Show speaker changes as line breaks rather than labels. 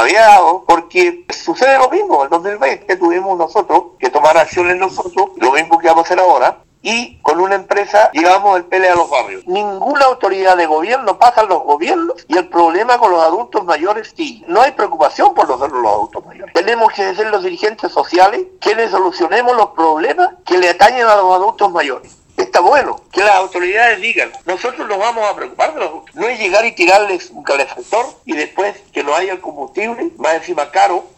mareados, porque sucede lo mismo. En 2020 tuvimos nosotros que tomar acciones nosotros, lo mismo que vamos a hacer ahora, y con una empresa llevamos el PLE a los barrios. Ninguna autoridad de gobierno pasa a los gobiernos y el problema con los adultos mayores sí. No hay preocupación por los adultos mayores. Tenemos que ser los dirigentes sociales quienes solucionemos los problemas que le atañen a los adultos mayores. Está bueno que las autoridades digan, nosotros nos vamos a preocupar de los adultos. No es llegar y tirarles un calefactor y después que no haya el combustible, más encima caro,